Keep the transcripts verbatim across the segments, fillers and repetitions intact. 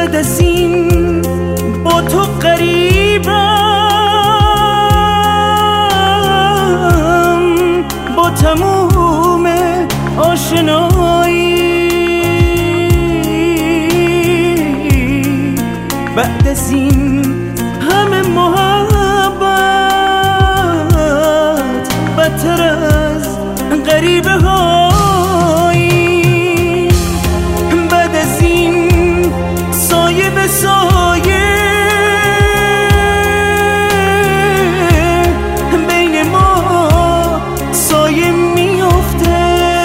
بعد از این با تو قریبم، با تموم آشنایی. بعد از این همه محبت بدتر از غریبه هایی. بعد از این سایه به سایه بین ما سایه میفته.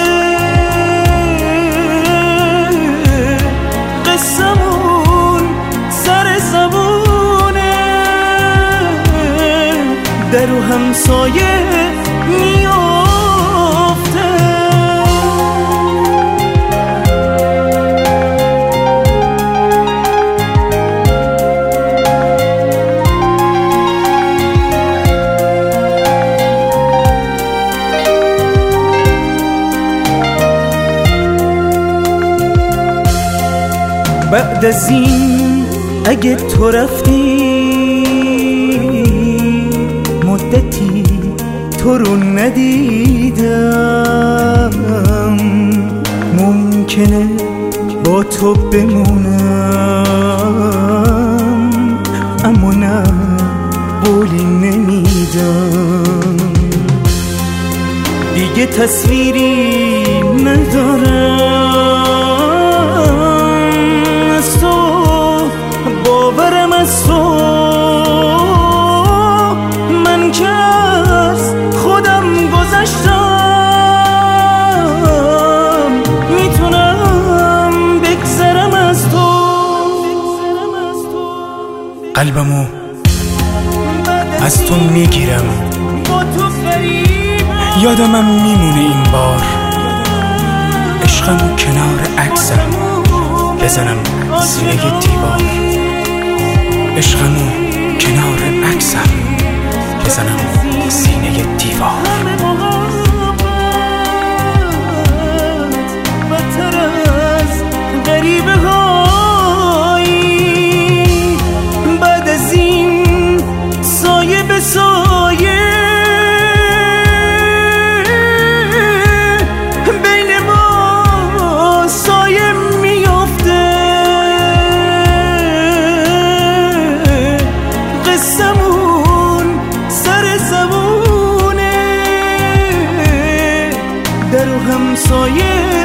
قصمون سر زبونه در و همسایه میفته. بعد از این اگه تو رفتی مدتی تو رو ندیدم، ممکنه با تو بمونم، اما نه قولی نمیدم. دیگه تصویری ندارم از تو، باورم از تو. من که از خودم گذشتم، میتونم بگذرم از تو. قلبمو از تو میگیرم، یادمم میمونه این بار. عشقمو کنار عکسم بزنم سینه دیوار. عشقمو کنار عکسم بزنم سینه دیوار. بدتر از غریبه هایی. بعد از این سایه به سایه بین ما سایه میفته. قصمون سر زبونه در و همسایه